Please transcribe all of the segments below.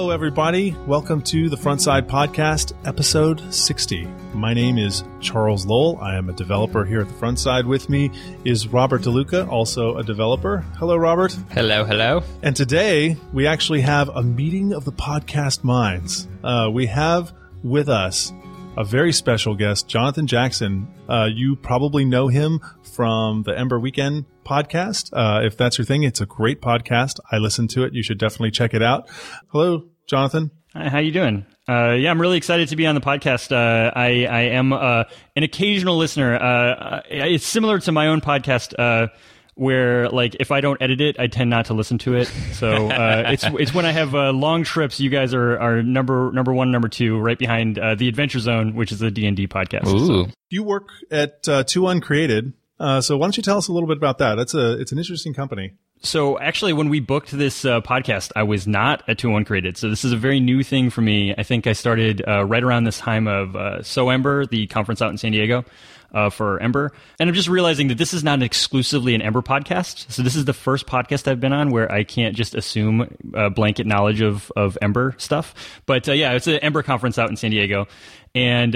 Hello, everybody. Welcome to the Frontside Podcast, episode 60. My name is Charles Lowell. I am a developer here at the Frontside. With me is Robert DeLuca, also a developer. Hello, Robert. Hello, hello. And today, we actually have a meeting of the podcast minds. We have with us a very special guest, Jonathan Jackson. You probably know him from the Ember Weekend podcast. If that's your thing, it's a great podcast. I listen to it. You should definitely check it out. Hello, Jonathan. Hi, how you doing? Yeah, I'm really excited to be on the podcast. I am an occasional listener. It's similar to my own podcast, where like if I don't edit it, I tend not to listen to it. So it's when I have long trips. You guys are number one, number two, right behind the Adventure Zone, which is a D&D podcast. Ooh. So. You work at 2 Uncreated. So why don't you tell us a little bit about that? It's an interesting company. So actually, when we booked this podcast, I was not at 2 Uncreated. So this is a very new thing for me. I think I started right around this time of So Ember, the conference out in San Diego. For Ember. And I'm just realizing that this is not exclusively an Ember podcast. So this is the first podcast I've been on where I can't just assume blanket knowledge of Ember stuff. But yeah, it's an Ember conference out in San Diego. And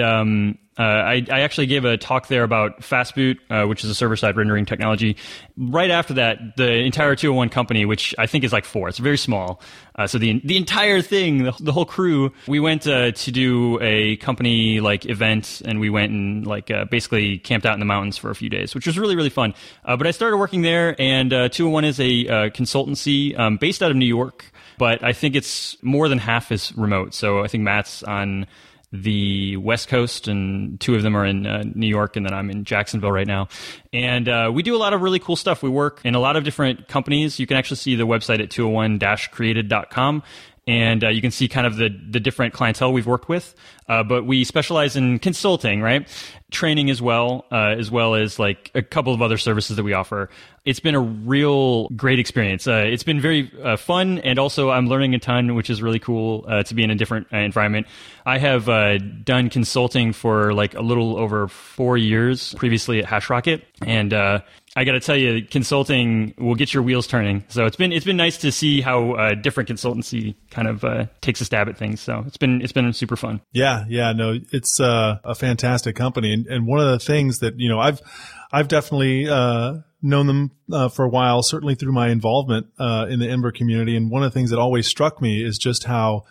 I actually gave a talk there about Fastboot, which is a server-side rendering technology. Right after that, the entire 201 company, which I think is like 4, it's very small. So the entire thing, the whole crew, we went to do a company like event, and we went and like basically camped out in the mountains for a few days, which was really, really fun. But I started working there, and 201 is a consultancy based out of New York, but I think it's more than half is remote. So I think Matt's on the West Coast, and 2 of them are in New York, and then I'm in Jacksonville right now. And we do a lot of really cool stuff. We work in a lot of different companies. You can actually see the website at 201-created.com. And you can see kind of the different clientele we've worked with. But we specialize in consulting, right? Training as well as like a couple of other services that we offer. It's been a real great experience. It's been very fun, and also I'm learning a ton, which is really cool to be in a different environment. I have done consulting for like a little over 4 years previously at HashRocket, and I got to tell you, consulting will get your wheels turning. So it's been nice to see how different consultancy kind of takes a stab at things. So it's been super fun. Yeah, no, it's a fantastic company, and one of the things that I've definitely known them for a while, certainly through my involvement in the Ember community. And one of the things that always struck me is just how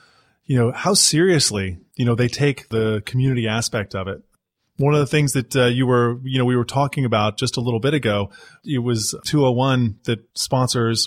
seriously they take the community aspect of it. One of the things that we were talking about just a little bit ago, it was 201 that sponsors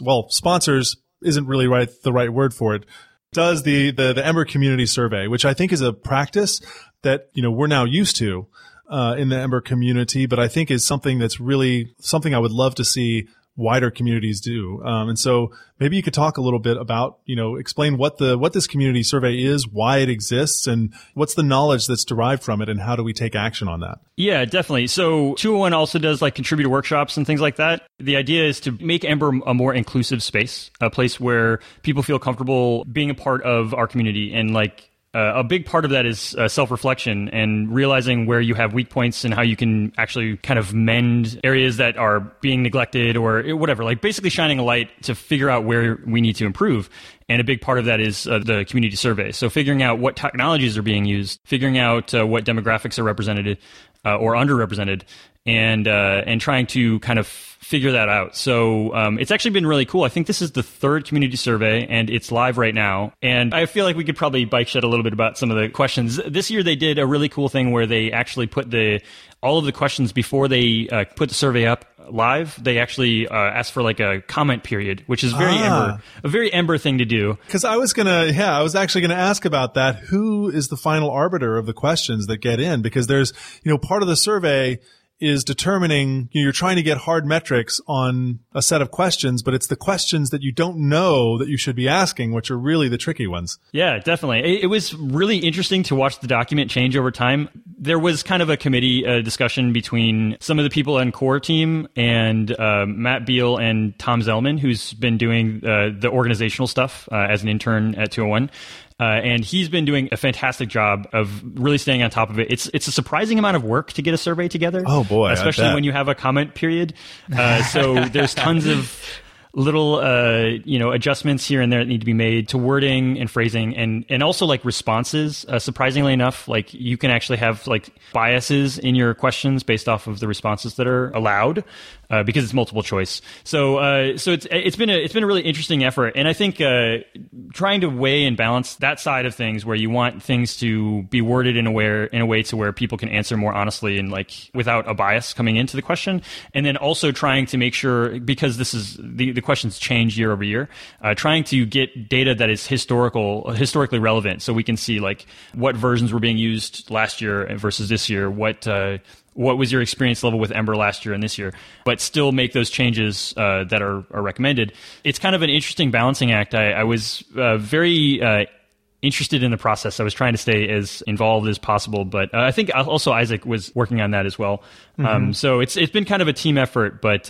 isn't really the right word for it, does the Ember community survey, which I think is a practice that we're now used to in the Ember community, but I think is something that's really something I would love to see wider communities do. And so maybe you could talk a little bit about, explain what this community survey is, why it exists, and what's the knowledge that's derived from it, and how do we take action on that? Yeah, definitely. So 201 also does like contributor workshops and things like that. The idea is to make Ember a more inclusive space, a place where people feel comfortable being a part of our community. And like, a big part of that is self-reflection and realizing where you have weak points and how you can actually kind of mend areas that are being neglected or whatever, like basically shining a light to figure out where we need to improve. And a big part of that is the community survey. So figuring out what technologies are being used, figuring out what demographics are represented or underrepresented, and trying to kind of figure that out. So it's actually been really cool. I think this is the 3rd community survey, and it's live right now. And I feel like we could probably bike shed a little bit about some of the questions. This year they did a really cool thing where they actually put all of the questions before they put the survey up live. They actually asked for like a comment period, which is a very Ember thing to do. Because I was actually gonna ask about that. Who is the final arbiter of the questions that get in? Because there's, part of the survey is determining, you're trying to get hard metrics on a set of questions, but it's the questions that you don't know that you should be asking, which are really the tricky ones. Yeah, definitely. It was really interesting to watch the document change over time. There was kind of a committee discussion between some of the people on core team and Matt Beal and Tom Zellman, who's been doing the organizational stuff as an intern at 201. And he's been doing a fantastic job of really staying on top of it. It's a surprising amount of work to get a survey together. Oh boy, especially when you have a comment period. So there's tons of little adjustments here and there that need to be made to wording and phrasing, and also like responses. Surprisingly enough, like you can actually have like biases in your questions based off of the responses that are allowed. Because it's multiple choice, so it's been a really interesting effort, and I think trying to weigh and balance that side of things, where you want things to be worded in a way to where people can answer more honestly and like without a bias coming into the question, and then also trying to make sure, because this is the questions change year over year, trying to get data that is historically relevant, so we can see like what versions were being used last year versus this year, what was your experience level with Ember last year and this year, but still make those changes that are recommended. It's kind of an interesting balancing act. I was very interested in the process. I was trying to stay as involved as possible, but I think also Isaac was working on that as well. So it's been kind of a team effort, but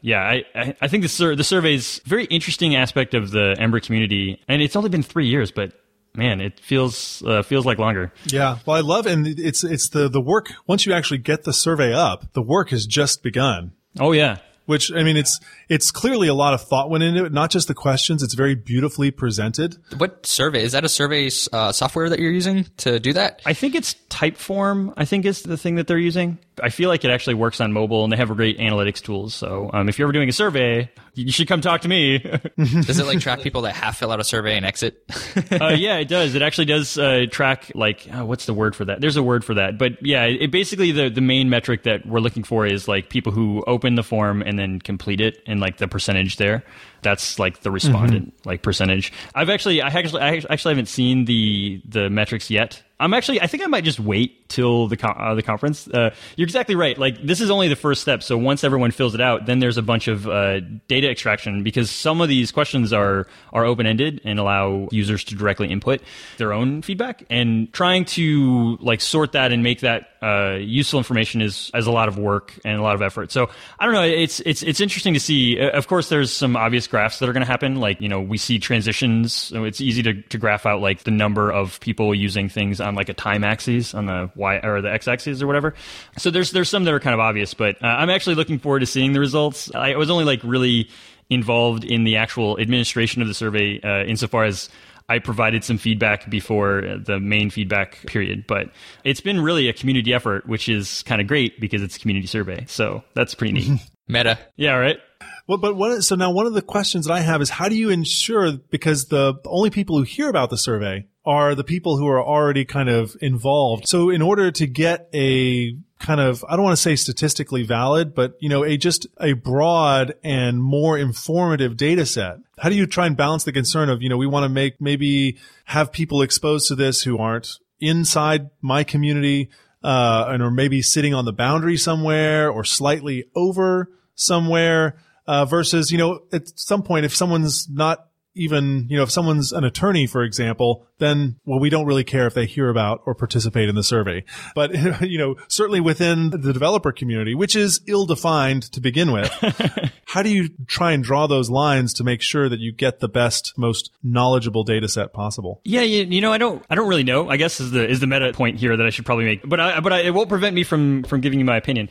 I think the survey is a very interesting aspect of the Ember community, and it's only been 3 years, but man, it feels like longer. Yeah. Well, I love, and it's the work. Once you actually get the survey up, the work has just begun. Oh yeah. Which, I mean, it's clearly a lot of thought went into it, not just the questions. It's very beautifully presented. What survey? Is that a survey software that you're using to do that? I think it's Typeform, I think is the thing that they're using. I feel like it actually works on mobile, and they have great analytics tools. So if you're ever doing a survey, you should come talk to me. Does it like track people that half fill out a survey and exit? Yeah, it does. It actually does track, like, what's the word for that? There's a word for that. But yeah, it basically the main metric that we're looking for is like people who open the form and then complete it, and like the percentage there. That's like the respondent like percentage. I actually haven't seen the metrics yet. I think I might just wait till the conference. You're exactly right. Like, this is only the first step. So once everyone fills it out, then there's a bunch of data extraction, because some of these questions are open-ended and allow users to directly input their own feedback. And trying to like sort that and make that useful information is a lot of work and a lot of effort. So I don't know. It's interesting to see. Of course, there's some obvious graphs that are going to happen. Like, we see transitions. So it's easy to graph out like the number of people using things on like a time axis on the Y or the X axis or whatever. So there's some that are kind of obvious, but I'm actually looking forward to seeing the results. I was only like really involved in the actual administration of the survey insofar as I provided some feedback before the main feedback period, but it's been really a community effort, which is kind of great because it's a community survey. So that's pretty neat. Meta. Yeah, right. Well, so now one of the questions that I have is, how do you ensure, because the only people who hear about the survey are the people who are already kind of involved. So in order to get a kind of, I don't want to say statistically valid, but, just a broad and more informative data set, how do you try and balance the concern of, we want to maybe have people exposed to this who aren't inside my community, and or maybe sitting on the boundary somewhere or slightly over somewhere, versus, at some point, if someone's not even, if someone's an attorney, for example, then, well, we don't really care if they hear about or participate in the survey. But, certainly within the developer community, which is ill-defined to begin with, how do you try and draw those lines to make sure that you get the best, most knowledgeable data set possible? Yeah, I don't really know, I guess is the meta point here that I should probably make. But it won't prevent me from giving you my opinion.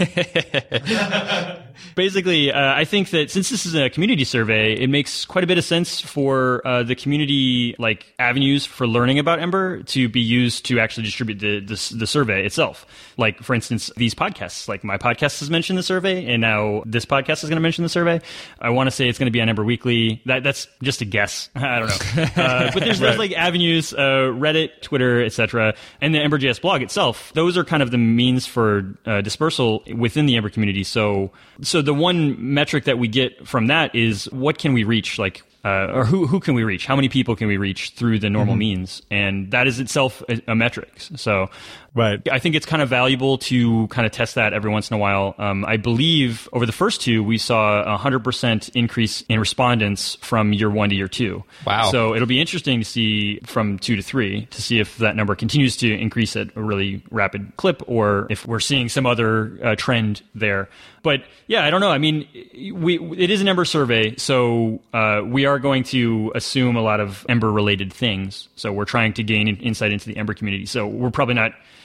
Basically, I think that since this is a community survey, it makes quite a bit of sense for the community like avenues for learning about Ember to be used to actually distribute the survey itself. Like, for instance, these podcasts, like my podcast has mentioned the survey, and now this podcast is going to mention the survey. I want to say it's going to be on Ember Weekly. That's just a guess. I don't know. But there's like avenues, Reddit, Twitter, etc., and the Ember.js blog itself. Those are kind of the means for dispersal within the Ember community. So the one metric that we get from that is, what can we reach? Like, or who can we reach? How many people can we reach through the normal means? And that is itself a metric. So right. I think it's kind of valuable to kind of test that every once in a while. I believe over the first two, we saw 100% increase in respondents from year 1 to year 2. Wow. So it'll be interesting to see from 2 to 3 to see if that number continues to increase at a really rapid clip, or if we're seeing some other trend there. But yeah, I don't know. I mean, it is an Ember survey, so we are going to assume a lot of Ember related things. So we're trying to gain insight into the Ember community. So we're probably not,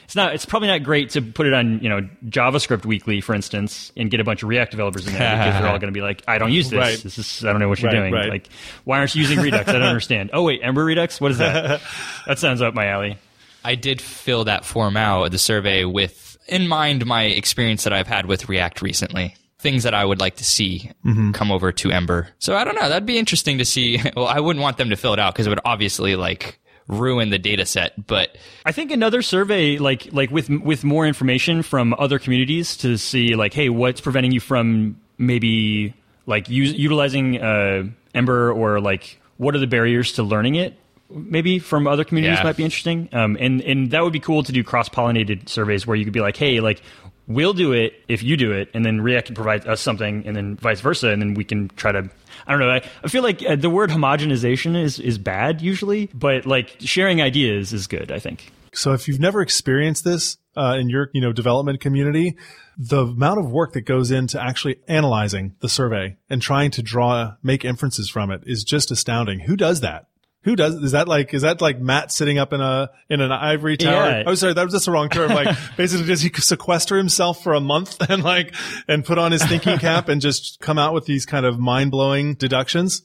It's probably not great to put it on, JavaScript Weekly, for instance, and get a bunch of React developers in there because they're all going to be like, I don't use this. Right. This is, I don't know what you're doing. Right. Like, why aren't you using Redux? I don't understand. Oh wait, Ember Redux? What is that? That sounds up my alley. I did fill that form out, the survey, with in mind my experience that I've had with React recently. Things that I would like to see come over to Ember. So I don't know. That'd be interesting to see. Well, I wouldn't want them to fill it out because it would obviously ruin the data set. But I think another survey, like with more information from other communities to see hey, what's preventing you from maybe utilizing Ember, or what are the barriers to learning it? Maybe from other communities might be interesting. And that would be cool to do cross-pollinated surveys where you could be hey, we'll do it if you do it, and then React can provide us something, and then vice versa, and then we can try to, I don't know, I feel like the word homogenization is bad usually, but sharing ideas is good, I think. So if you've never experienced this in your development community, the amount of work that goes into actually analyzing the survey and trying to make inferences from it is just astounding. Who does that? Who does? Is that Matt sitting up in an ivory tower? Yeah. Oh, sorry, that was just the wrong term. Basically, does he sequester himself for a month and put on his thinking cap and just come out with these kind of mind-blowing deductions?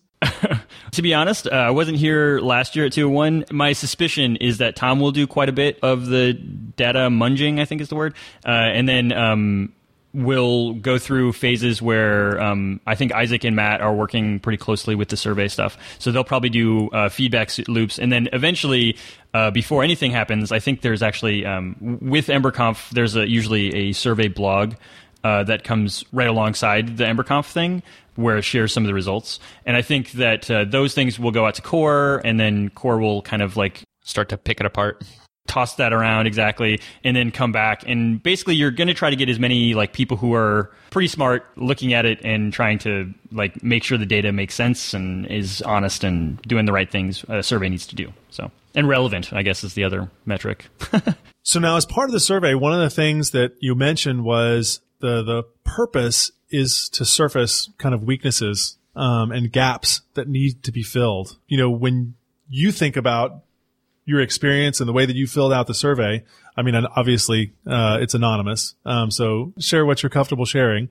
To be honest, I wasn't here last year at 201. My suspicion is that Tom will do quite a bit of the data munging, I think is the word, and then we'll go through phases where I think Isaac and Matt are working pretty closely with the survey stuff. So they'll probably do feedback loops. And then eventually, before anything happens, I think there's actually, with EmberConf, there's usually a survey blog that comes right alongside the EmberConf thing, where it shares some of the results. And I think that those things will go out to core, and then core will kind of start to pick it apart. Toss that around, exactly, and then come back. And basically, you're going to try to get as many people who are pretty smart looking at it and trying to make sure the data makes sense and is honest and doing the right things a survey needs to do. So, and relevant, I guess, is the other metric. So now, as part of the survey, one of the things that you mentioned was the purpose is to surface kind of weaknesses and gaps that need to be filled. When you think about your experience and the way that you filled out the survey, I mean, obviously, it's anonymous. So share what you're comfortable sharing.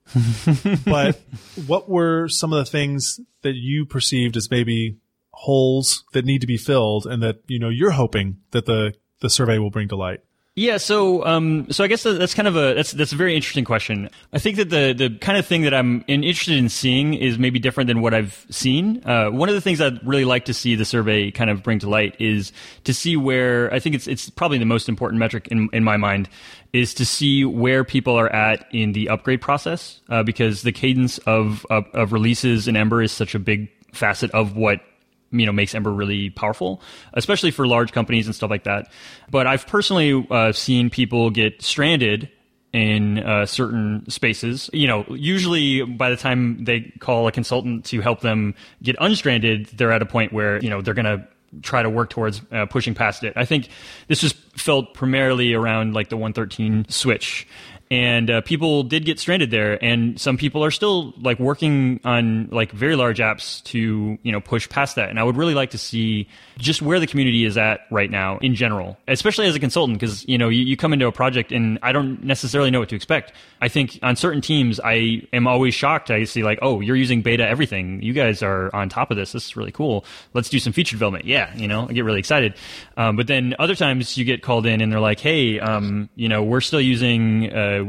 But what were some of the things that you perceived as maybe holes that need to be filled and that, you're hoping that the survey will bring to light? Yeah, so I guess that's kind of that's a very interesting question. I think that the kind of thing that I'm interested in seeing is maybe different than what I've seen. One of the things I'd really like to see the survey kind of bring to light is to see where, I think it's probably the most important metric in my mind, is to see where people are at in the upgrade process, because the cadence of releases in Ember is such a big facet of what makes Ember really powerful, especially for large companies and stuff like that. But I've personally seen people get stranded in certain spaces. Usually by the time they call a consultant to help them get unstranded, they're at a point where, they're going to try to work towards pushing past it. I think this was felt primarily around the 113 switch. And people did get stranded there, and some people are still working on very large apps to push past that. And I would really like to see just where the community is at right now in general, especially as a consultant, because you come into a project and I don't necessarily know what to expect. I think on certain teams I am always shocked. I see oh, you're using beta everything. You guys are on top of this. This is really cool. Let's do some feature development. Yeah, I get really excited. But then other times you get called in and they're like, hey, we're still using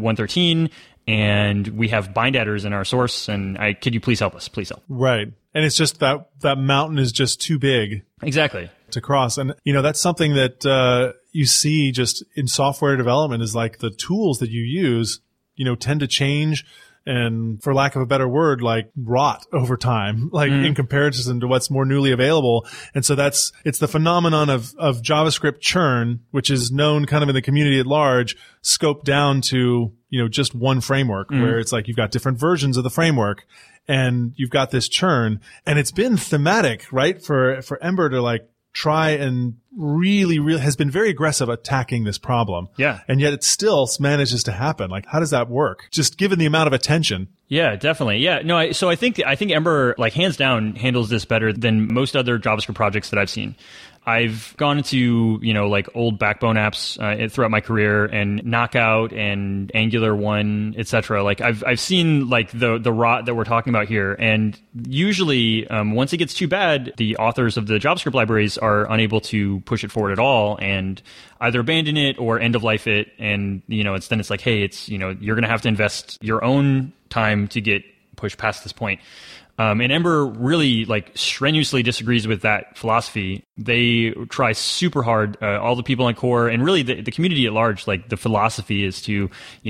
113 and we have bind adders in our source, and could you please help us? Please help. Right. And it's just that mountain is just too big. Exactly. To cross. And, that's something that you see just in software development is the tools that you use, tend to change and, for lack of a better word, rot over time, in comparison to what's more newly available. And so it's the phenomenon of JavaScript churn, which is known kind of in the community at large, scoped down to, just one framework, where it's you've got different versions of the framework and you've got this churn. And it's been thematic, right? For Ember to try and really has been very aggressive attacking this problem. Yeah. And yet it still manages to happen. How does that work? Just given the amount of attention. Yeah, definitely. Yeah. No, so I think Ember, hands down, handles this better than most other JavaScript projects that I've seen. I've gone into, like old Backbone apps throughout my career, and Knockout and Angular 1, etc. Like I've seen like the rot that we're talking about here, and usually once it gets too bad, the authors of the JavaScript libraries are unable to push it forward at all, and either abandon it or end of life it. And it's like, hey, you're going to have to invest your own time to get pushed past this point. And Ember really like strenuously disagrees with that philosophy. They try super hard, all the people on core and really the community at large. Like the philosophy is to,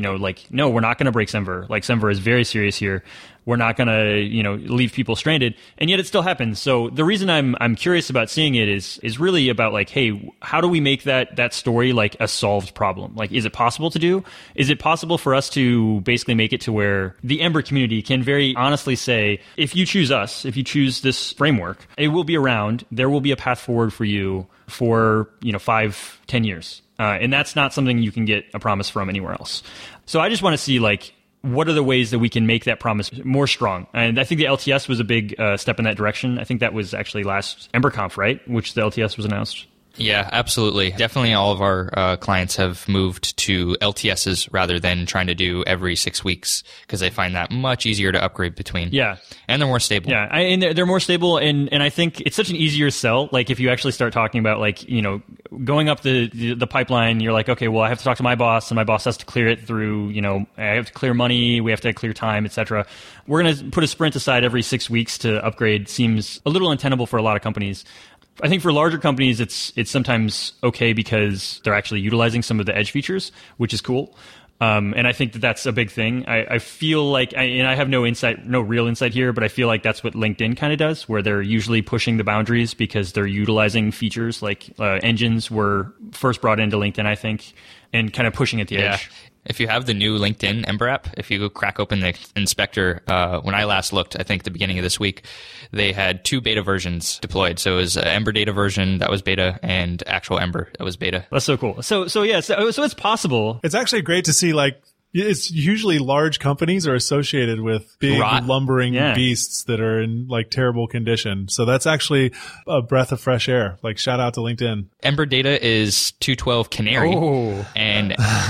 no, we're not going to break Semver. Like Semver is very serious here. We're not going to, leave people stranded, and yet it still happens. So the reason I'm curious about seeing it is really about like, hey, how do we make that story like a solved problem? Like, is it possible to do? Is it possible for us to basically make it to where the Ember community can very honestly say, if you choose us, if you choose this framework, it will be around. There will be a path forward for you for 5-10 years, and that's not something you can get a promise from anywhere else. So I just want to see like, what are the ways that we can make that promise more strong? And I think the LTS was a big step in that direction. I think that was actually last EmberConf, right? Which the LTS was announced. Yeah, absolutely. Definitely all of our clients have moved to LTSs rather than trying to do every 6 weeks, because they find that much easier to upgrade between. Yeah. And they're more stable. Yeah, and they're more stable, and I think it's such an easier sell. Like if you actually start talking about like, going up the pipeline, you're like, okay, well, I have to talk to my boss, and my boss has to clear it through, I have to clear money, we have to clear time, etc. We're going to put a sprint aside every 6 weeks to upgrade seems a little untenable for a lot of companies. I think for larger companies, it's sometimes okay because they're actually utilizing some of the edge features, which is cool. And I think that's a big thing. I feel like, and I have no real insight here, but I feel like that's what LinkedIn kind of does, where they're usually pushing the boundaries because they're utilizing features like engines were first brought into LinkedIn, I think, and kind of pushing at the edge. If you have the new LinkedIn Ember app, if you go crack open the inspector, when I last looked, I think the beginning of this week, they had 2 beta versions deployed. So it was Ember data version, that was beta, and actual Ember, that was beta. That's so cool. So it's possible. It's actually great to see, like, it's usually large companies are associated with big lumbering beasts that are in like terrible condition. So that's actually a breath of fresh air. Like shout out to LinkedIn. Ember data is 2.12 Canary, and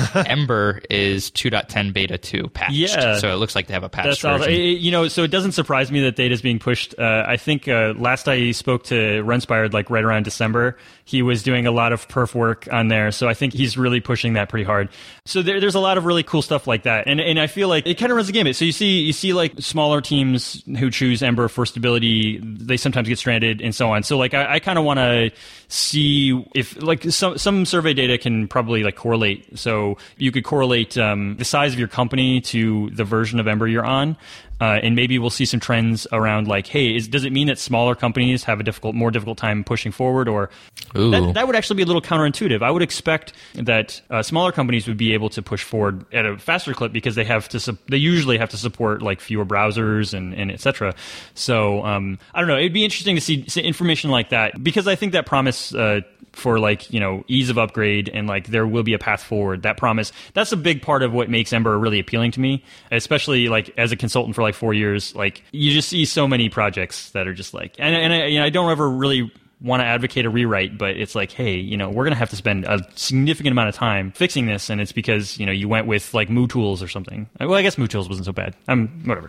Ember is 2.10 beta 2 patched. Yeah. So it looks like they have a patched version. So it doesn't surprise me that data is being pushed. I think last I spoke to Runspired, like right around December, he was doing a lot of perf work on there. So I think he's really pushing that pretty hard. So there's a lot of really cool stuff like that, and I feel like it kind of runs the gamut. So you see like smaller teams who choose Ember for stability, they sometimes get stranded and so on. So like I kind of want to see if like some survey data can probably like correlate. So you could correlate the size of your company to the version of Ember you're on. And maybe we'll see some trends around like, hey, does it mean that smaller companies have a more difficult time pushing forward? Or that would actually be a little counterintuitive. I would expect that smaller companies would be able to push forward at a faster clip because they usually have to support like fewer browsers and et cetera. So I don't know. It'd be interesting to see information like that, because I think that promise for like, ease of upgrade and like there will be a path forward, that promise, that's a big part of what makes Ember really appealing to me, especially like as a consultant for like 4 years. Like you just see so many projects that are just like, and I don't ever really want to advocate a rewrite, but it's like, hey, we're going to have to spend a significant amount of time fixing this, and it's because, you went with like MooTools or something. Well, I guess MooTools wasn't so bad. Whatever.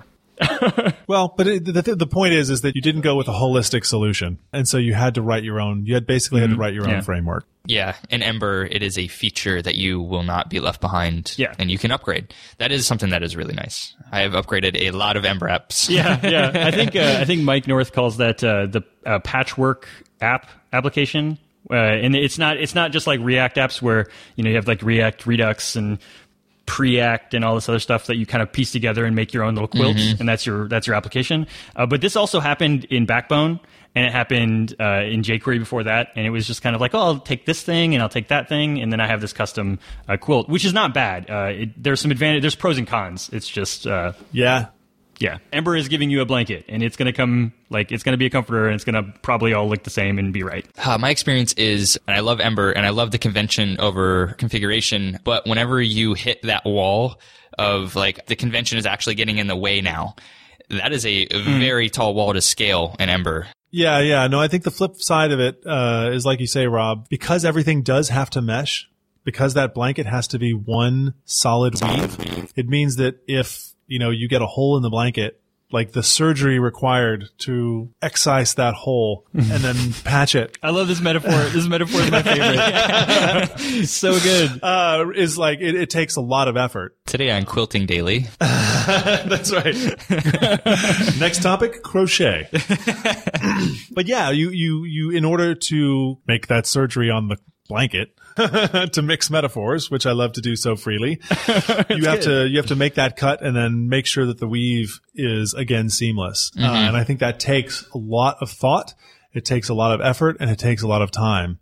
Well, but the point is that you didn't go with a holistic solution, and so you had to write your own. You had to write your own framework. Yeah, in Ember, it is a feature that you will not be left behind, and you can upgrade. That is something that is really nice. I have upgraded a lot of Ember apps. Yeah. I think Mike North calls that the patchwork application, and it's not just like React apps where you have like React Redux and Preact and all this other stuff that you kind of piece together and make your own little quilt, and that's your application. But this also happened in Backbone, and it happened in jQuery before that, and it was just kind of like, oh, I'll take this thing and I'll take that thing, and then I have this custom quilt, which is not bad. There's some advantage. There's pros and cons. It's just yeah. Ember is giving you a blanket, and it's going to come, like, it's going to be a comforter, and it's going to probably all look the same and be right. My experience is, and I love Ember, and I love the convention over configuration, but whenever you hit that wall of, like, the convention is actually getting in the way now, that is a very tall wall to scale in Ember. Yeah. No, I think the flip side of it is like you say, Rob, because everything does have to mesh, because that blanket has to be one solid weave, it means that if, you get a hole in the blanket, like the surgery required to excise that hole and then patch it. I love this metaphor. This metaphor is my favorite. So good. Is like, it takes a lot of effort. Today on Quilting Daily. That's right. Next topic, crochet. But yeah, you, in order to make that surgery on the blanket, to mix metaphors, which I love to do so freely, you have to make that cut and then make sure that the weave is again seamless. And I think that takes a lot of thought. It takes a lot of effort and it takes a lot of time.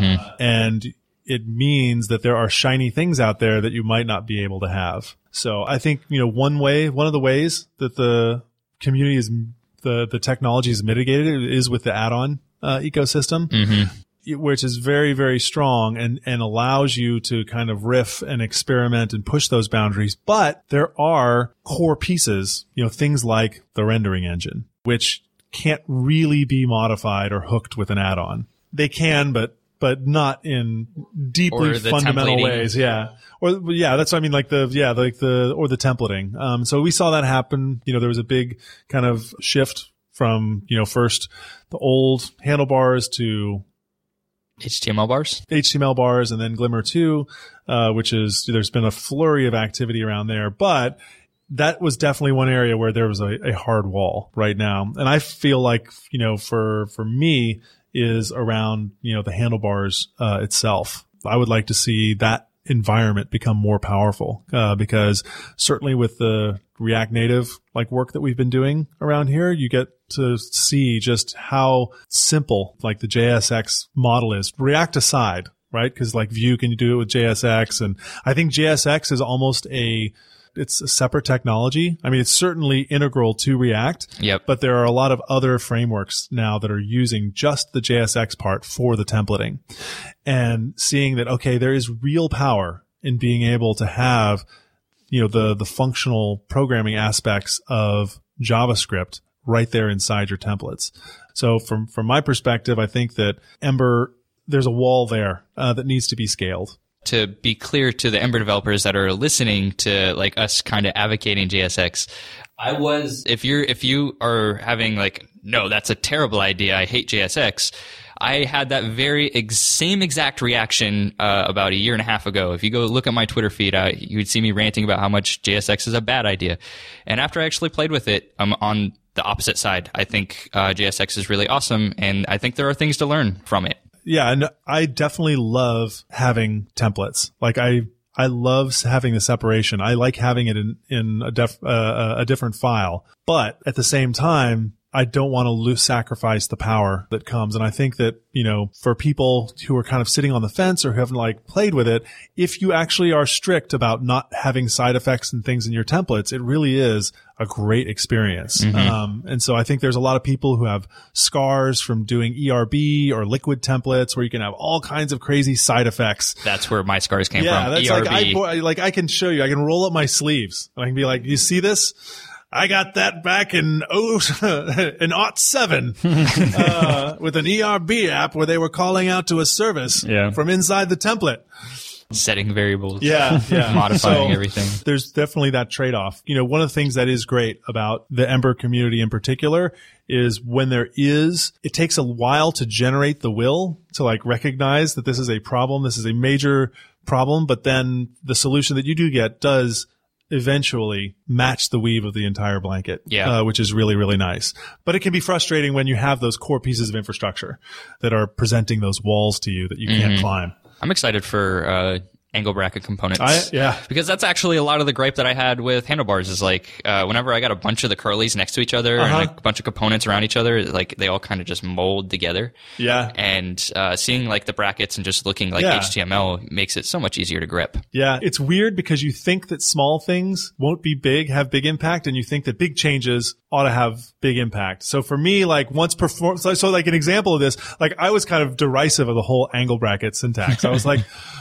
And it means that there are shiny things out there that you might not be able to have. So I think, one of the ways that the community the technology is mitigated is with the add-on ecosystem. Which is very, very strong and allows you to kind of riff and experiment and push those boundaries. But there are core pieces, things like the rendering engine, which can't really be modified or hooked with an add-on. They can, but not in deeply fundamental templating. ways. Yeah. That's what I mean. Or the templating. So we saw that happen. There was a big kind of shift from, first the old handlebars to HTML bars, and then Glimmer 2, which is, there's been a flurry of activity around there, but that was definitely one area where there was a hard wall right now. And I feel like, for me is around, the handlebars, itself. I would like to see that environment become more powerful, because certainly with the React Native work that we've been doing around here, you get to see just how simple the JSX model is, React aside, right? Because Vue can do it with JSX, and I think JSX is almost it's a separate technology. I mean, it's certainly integral to React. Yep. But there are a lot of other frameworks now that are using just the JSX part for the templating, and seeing that, okay, there is real power in being able to have, the functional programming aspects of JavaScript right there inside your templates. So from my perspective, I think that Ember, there's a wall there that needs to be scaled. To be clear to the Ember developers that are listening to us kind of advocating JSX, if you are having no, that's a terrible idea, I hate JSX, I had that very same exact reaction about a year and a half ago. If you go look at my Twitter feed, you would see me ranting about how much JSX is a bad idea. And after I actually played with it, I'm on the opposite side. I think JSX is really awesome, and I think there are things to learn from it. Yeah, and I definitely love having templates. I love having the separation. I like having it in a different file, but at the same time, I don't want to sacrifice the power that comes. And I think that, for people who are kind of sitting on the fence or who haven't played with it, if you actually are strict about not having side effects and things in your templates, it really is a great experience. And so I think there's a lot of people who have scars from doing ERB or liquid templates where you can have all kinds of crazy side effects. That's where my scars came from. That's ERB. I can show you, I can roll up my sleeves and I can be like, you see this? I got that back in 07 with an ERB app where they were calling out to a service from inside the template. Setting variables. Yeah. Modifying everything. There's definitely that trade-off. One of the things that is great about the Ember community in particular is when it takes a while to generate the will to recognize that this is a problem, this is a major problem, but then the solution that you do get does eventually match the weave of the entire blanket, which is really, really nice. But it can be frustrating when you have those core pieces of infrastructure that are presenting those walls to you that you can't climb. I'm excited for angle bracket components. Because that's actually a lot of the gripe that I had with handlebars is whenever I got a bunch of the curlies next to each other and a bunch of components around each other, they all kind of just mold together. Yeah. And seeing the brackets and just looking like HTML makes it so much easier to grip. Yeah. It's weird because you think that small things won't be have big impact, and you think that big changes ought to have big impact. So for me, once an example of this, I was kind of derisive of the whole angle bracket syntax. I was like,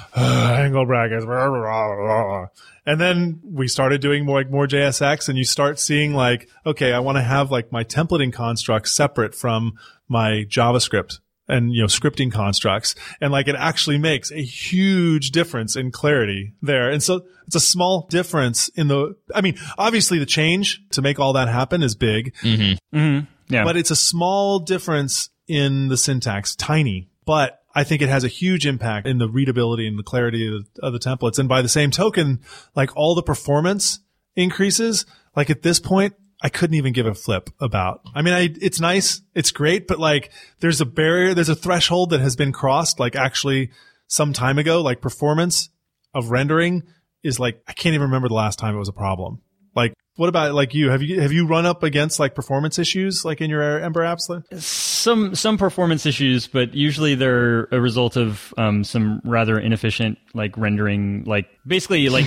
angle brackets, blah, blah, blah, blah. And then we started doing more JSX, and you start seeing like, okay, I want to have like my templating constructs separate from my JavaScript and, scripting constructs. And like, it actually makes a huge difference in clarity there. And so it's a small difference obviously the change to make all that happen is big, Yeah. but it's a small difference in the syntax, tiny, but I think it has a huge impact in the readability and the clarity of the templates. And by the same token, like all the performance increases, like at this point, I couldn't even give a flip about. It's nice. It's great, but like there's a barrier, there's a threshold that has been crossed, like actually some time ago, like performance of rendering is like, I can't even remember the last time it was a problem. Like, what about like you? Have you run up against like performance issues like in your Ember apps? Some performance issues, but usually they're a result of some rather inefficient like rendering, like basically like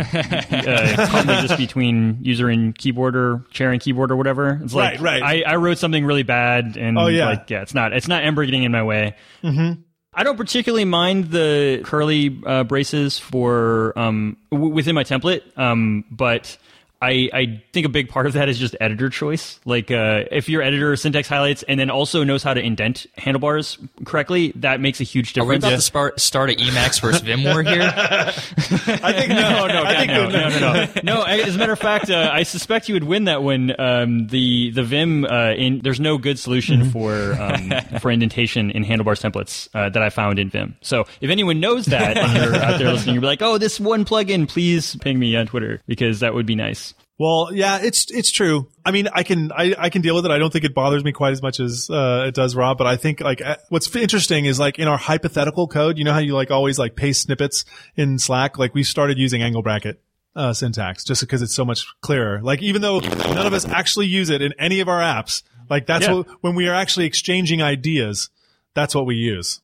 probably just between user and keyboard or chair and keyboard or whatever. It's like right. I wrote something really bad, and it's not Ember getting in my way. Mm-hmm. I don't particularly mind the curly braces for within my template, but I think a big part of that is just editor choice. Like, if your editor syntax highlights and then also knows how to indent handlebars correctly, that makes a huge difference. Are we about to start an Emacs versus Vim war here? I think no. No, as a matter of fact, I suspect you would win that one. The Vim, there's no good solution for indentation in handlebars templates that I found in Vim. So if anyone knows that and you're out there listening, you'll be like, oh, this one plugin, please ping me on Twitter, because that would be nice. Well, yeah, it's true. I mean, I can deal with it. I don't think it bothers me quite as much as it does Rob, but I think like what's interesting is like in our hypothetical code, you know how you like always like paste snippets in Slack? Like we started using angle bracket syntax just because it's so much clearer. Like even though none of us actually use it in any of our apps, like that's what, when we are actually exchanging ideas, that's what we use.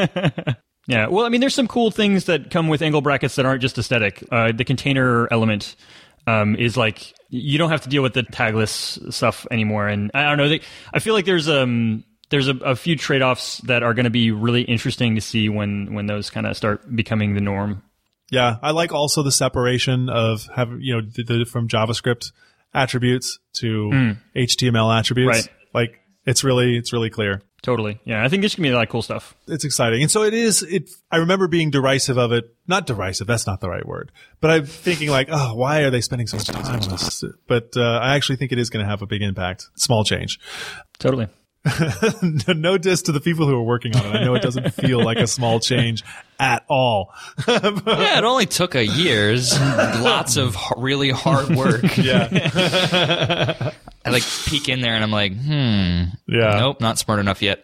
Yeah. Well, I mean, there's some cool things that come with angle brackets that aren't just aesthetic. The container element is like, you don't have to deal with the tagless stuff anymore. And I don't know, I feel like there's a few trade-offs that are going to be really interesting to see when those kind of start becoming the norm. Yeah. I like also the separation of having, from JavaScript attributes to HTML attributes. Right. Like it's really clear. Totally. Yeah. I think this can be a lot of cool stuff. It's exciting. And so I remember being derisive of it. Not derisive. That's not the right word. But I'm thinking like, oh, why are they spending so much time on this? But, I actually think it is going to have a big impact. Small change. Totally. No diss to the people who are working on it. I know it doesn't feel like a small change at all. Yeah, it only took a year's lots of really hard work. Yeah. I like peek in there and I'm like, nope, not smart enough yet.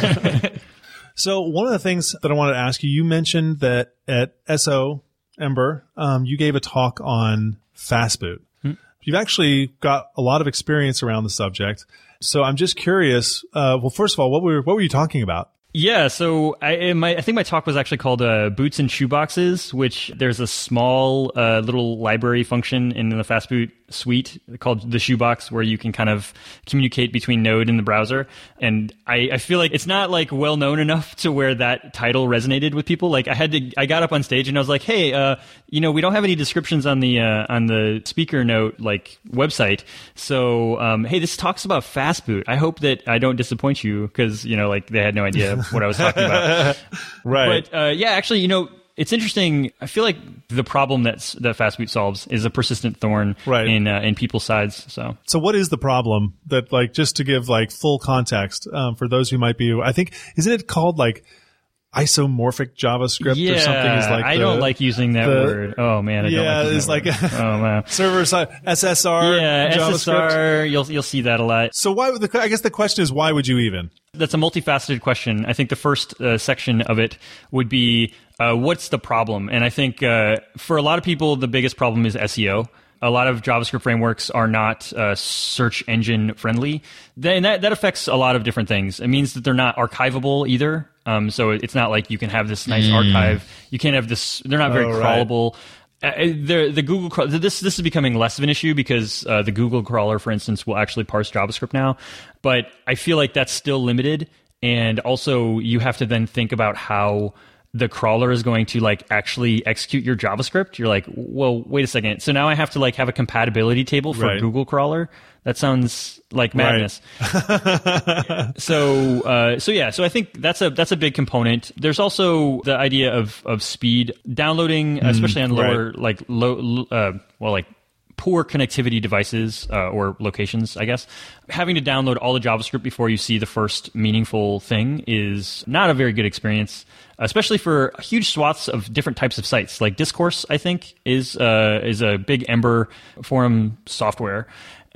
So one of the things that I wanted to ask you, you mentioned that at SO Ember, you gave a talk on Fastboot. You've actually got a lot of experience around the subject. So I'm just curious. Well, first of all, what were you talking about? Yeah, so I think my talk was actually called Boots and Shoeboxes, which there's a small little library function in the Fastboot suite called the Shoebox, where you can kind of communicate between Node and the browser. And I feel like it's not like well known enough to where that title resonated with people. Like I got up on stage and I was like, hey, we don't have any descriptions on the speaker note like website. So hey, this talks about Fastboot. I hope that I don't disappoint you, because like they had no idea what I was talking about. Right. But yeah, actually, it's interesting. I feel like the problem that Fastboot solves is a persistent thorn in people's sides. So what is the problem that, like, just to give like full context for those who might be, I think, isn't it called like isomorphic JavaScript or something? Is like I don't like using that word. Oh man, I don't like using it's that like word. Oh man, server side SSR. Yeah, JavaScript. SSR. You'll see that a lot. So I guess the question is, why would you even? That's a multifaceted question. I think the first section of it would be, what's the problem? And I think for a lot of people, the biggest problem is SEO. A lot of JavaScript frameworks are not search engine friendly. Then that affects a lot of different things. It means that they're not archivable either. So it's not like you can have this nice archive. You can't have this. They're not very crawlable. The Google crawl, this is becoming less of an issue because the Google crawler, for instance, will actually parse JavaScript now. But I feel like that's still limited. And also, you have to then think about how the crawler is going to like actually execute your JavaScript. You're like, well, wait a second. So now I have to like have a compatibility table for Google crawler. That sounds like madness. Right. So I think that's a big component. There's also the idea of speed downloading, especially on lower poor connectivity devices or locations, I guess. Having to download all the JavaScript before you see the first meaningful thing is not a very good experience, especially for huge swaths of different types of sites. Like Discourse, I think, is a big Ember forum software.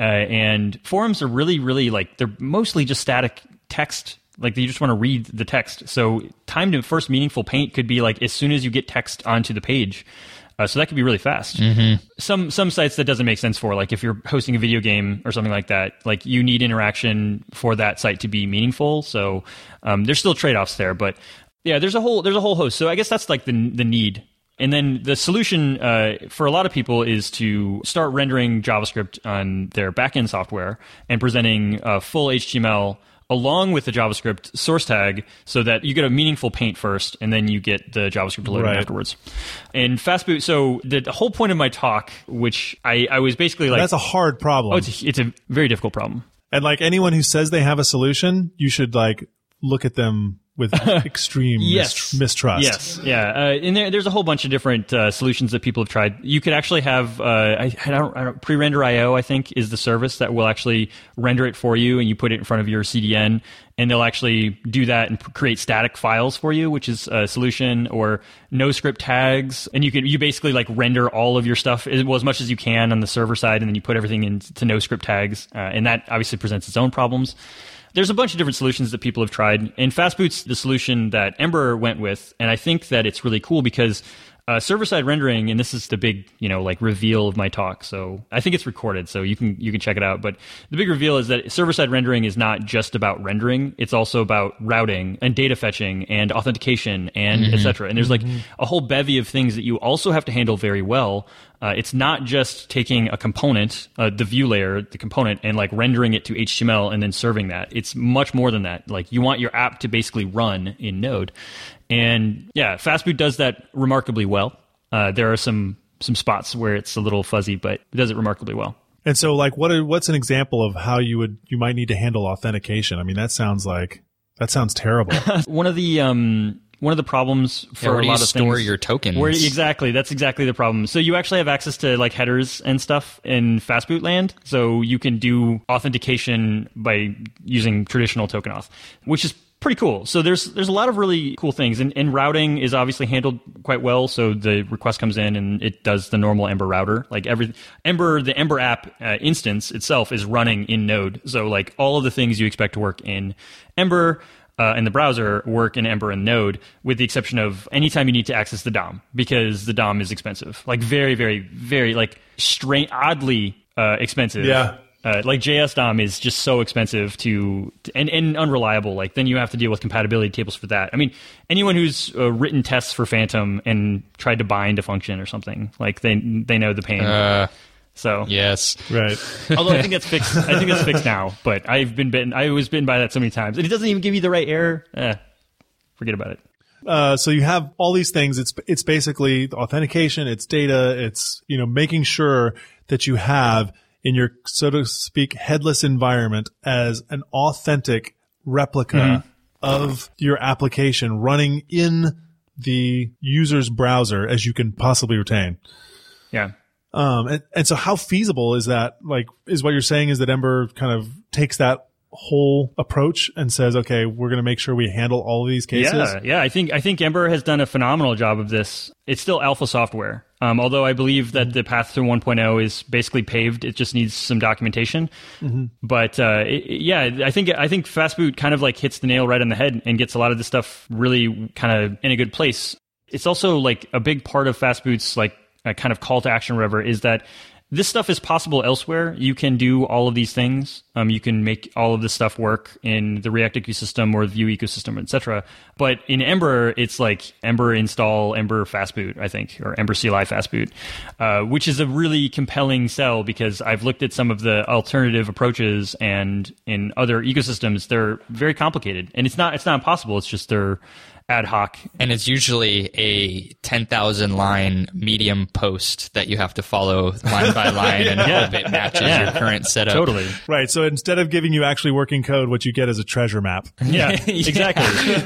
And forums are really, really like, they're mostly just static text. Like you just want to read the text. So time to first meaningful paint could be like as soon as you get text onto the page. So that could be really fast. Mm-hmm. Some sites that doesn't make sense for, like if you're hosting a video game or something like that, like you need interaction for that site to be meaningful. So there's still trade-offs there, but yeah, there's a whole host. So I guess that's like the need. And then the solution for a lot of people is to start rendering JavaScript on their backend software and presenting full HTML along with the JavaScript source tag so that you get a meaningful paint first and then you get the JavaScript loaded afterwards. And Fastboot, so the whole point of my talk, which I was basically like... That's a hard problem. Oh, it's a very difficult problem. And like anyone who says they have a solution, you should like look at them with extreme mistrust. Yes, yeah. And there's a whole bunch of different solutions that people have tried. You could actually have I don't Pre-Render.io, I think, is the service that will actually render it for you, and you put it in front of your CDN, and they'll actually do that and create static files for you, which is a solution. Or NoScript tags, and you basically like render all of your stuff as much as you can on the server side, and then you put everything into NoScript tags, and that obviously presents its own problems. There's a bunch of different solutions that people have tried. And Fastboot's the solution that Ember went with. And I think that it's really cool because server-side rendering, and this is the big, like reveal of my talk. So I think it's recorded, so you can check it out. But the big reveal is that server-side rendering is not just about rendering. It's also about routing and data fetching and authentication and et cetera. And there's like a whole bevy of things that you also have to handle very well. It's not just taking a component, the view layer, the component, and like rendering it to HTML and then serving that. It's much more than that. Like you want your app to basically run in Node. And yeah, Fastboot does that remarkably well. There are some spots where it's a little fuzzy, but it does it remarkably well. And so like what's an example of how you might need to handle authentication? I mean, that sounds terrible. One of the problems for a lot of things, store your tokens. That's exactly the problem. So you actually have access to like headers and stuff in Fastboot land. So you can do authentication by using traditional token auth, which is pretty cool. So there's a lot of really cool things, and routing is obviously handled quite well. So the request comes in and it does the normal Ember router. Like the Ember app instance itself is running in Node. So like all of the things you expect to work in Ember in the browser work in Ember and Node, with the exception of anytime you need to access the DOM, because the DOM is expensive, like very, very, very like oddly expensive. Yeah. Like JS DOM is just so expensive and unreliable. Like then you have to deal with compatibility tables for that. I mean, anyone who's written tests for Phantom and tried to bind a function or something, like they know the pain. So yes, right. Although I think that's fixed. I think that's fixed now. But I was bitten by that so many times, and it doesn't even give you the right error. Forget about it. So you have all these things. It's basically authentication. It's data. It's making sure that you have in your, so to speak, headless environment as an authentic replica of your application running in the user's browser as you can possibly retain. Yeah. And so how feasible is that? Like, is what you're saying is that Ember kind of takes that whole approach and says, okay, we're going to make sure we handle all of these cases? Yeah. I think Ember has done a phenomenal job of this. It's still alpha software. Although I believe that the path to 1.0 is basically paved. It just needs some documentation. But I think Fastboot kind of like hits the nail right on the head and gets a lot of this stuff really kind of in a good place. It's also like a big part of Fastboot's like a kind of call to action, whatever, is that this stuff is possible elsewhere. You can do all of these things. You can make all of this stuff work in the React ecosystem or the Vue ecosystem, etc. But in Ember, it's like Ember install Ember Fastboot, I think, or Ember CLI Fastboot, which is a really compelling sell because I've looked at some of the alternative approaches, and in other ecosystems, they're very complicated. And it's not impossible. It's just they're ad hoc. And it's usually a 10,000 line Medium post that you have to follow line by line and hope it matches your current setup. Totally. Right. So instead of giving you actually working code, what you get is a treasure map. Yeah, exactly.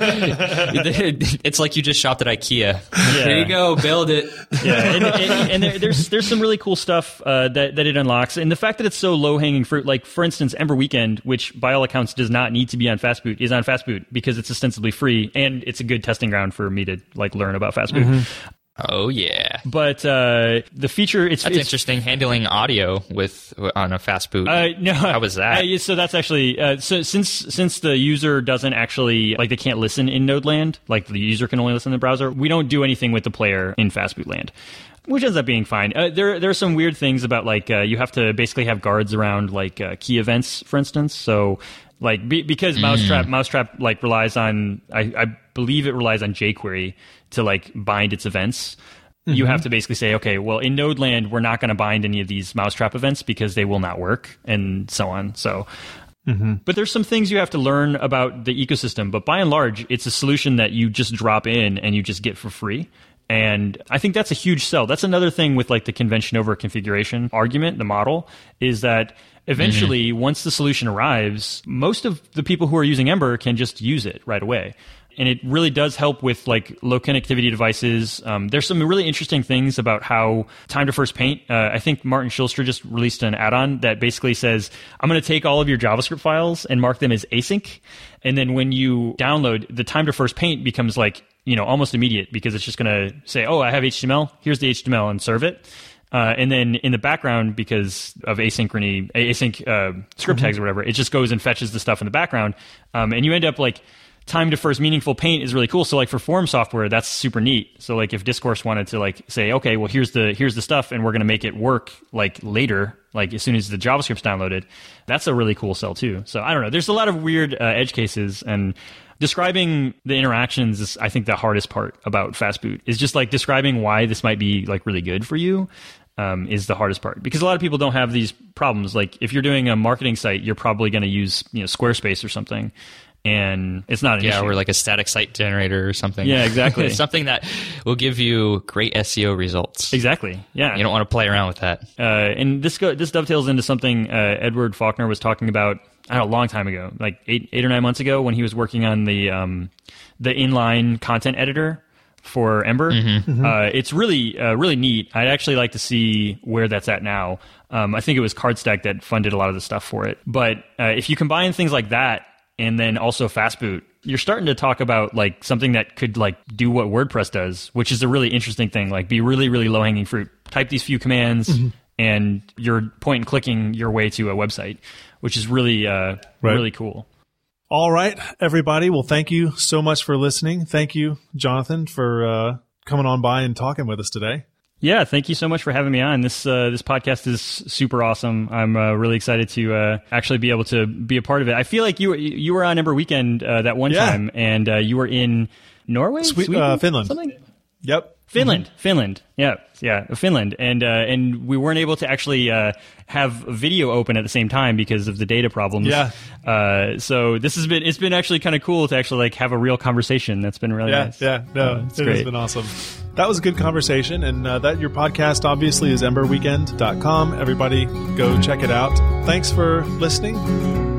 It's like you just shopped at IKEA. Here you go, build it. Yeah, and there's some really cool stuff that it unlocks, and the fact that it's so low hanging fruit. Like for instance, Ember Weekend, which by all accounts does not need to be on Fastboot, is on Fastboot because it's ostensibly free, and it's a good testing ground for me to like learn about Fastboot. Mm-hmm. Oh yeah, but the feature it's interesting handling audio on a Fastboot. No, how was that? So that's actually so since the user doesn't actually like they can't listen in Node land, like the user can only listen in the browser. We don't do anything with the player in Fastboot land, which ends up being fine. There are some weird things about like you have to basically have guards around like key events, for instance. So like because Mousetrap like relies on I believe it relies on jQuery to like bind its events. You have to basically say, okay, well in Node land we're not going to bind any of these Mousetrap events because they will not work, and so on. So. But there's some things you have to learn about the ecosystem. But by and large, it's a solution that you just drop in and you just get for free. And I think that's a huge sell. That's another thing with like the convention over configuration argument, the model, is that eventually, once the solution arrives, most of the people who are using Ember can just use it right away. And it really does help with like low connectivity devices. There's some really interesting things about how time to first paint. I think Martin Schulster just released an add-on that basically says, I'm going to take all of your JavaScript files and mark them as async. And then when you download, the time to first paint becomes like, almost immediate because it's just going to say, oh, I have HTML. Here's the HTML and serve it. And then in the background, because of async script tags or whatever, it just goes and fetches the stuff in the background. And you end up like, time to first meaningful paint is really cool. So like for form software, that's super neat. So like if Discourse wanted to like say, okay, well here's the stuff and we're going to make it work like later, like as soon as the JavaScript's downloaded, that's a really cool sell too. So I don't know. There's a lot of weird edge cases, and describing the interactions is, I think, the hardest part about Fastboot is just like describing why this might be like really good for you. Is the hardest part, because a lot of people don't have these problems. Like if you're doing a marketing site, you're probably going to use Squarespace or something. And it's not an issue. Or like a static site generator or something. Yeah, exactly. Something that will give you great SEO results. Exactly. Yeah. You don't want to play around with that. And this dovetails into something Edward Faulkner was talking about, I don't know, a long time ago, like 8 or 9 months ago, when he was working on the inline content editor for Ember. It's really really neat. I'd actually like to see where that's at now. I think it was Cardstack that funded a lot of the stuff for it. But if you combine things like that, and then also Fastboot, you're starting to talk about like something that could like do what WordPress does, which is a really interesting thing. Like be really, really low hanging fruit. Type these few commands, and you're point and clicking your way to a website, which is really, really cool. All right, everybody. Well, thank you so much for listening. Thank you, Jonathan, for coming on by and talking with us today. Yeah, thank you so much for having me on. This podcast is super awesome. I'm really excited to actually be able to be a part of it. I feel like you were on Ember Weekend that one time, and you were in Norway, Sweden, Finland. Something? Yep. Finland. Yeah, Finland, and we weren't able to actually have video open at the same time because of the data problems. Yeah. So it's been actually kind of cool to actually like have a real conversation. That's been really nice. Yeah. No, it has been awesome. That was a good conversation, and that your podcast obviously is emberweekend.com. Everybody go check it out. Thanks for listening.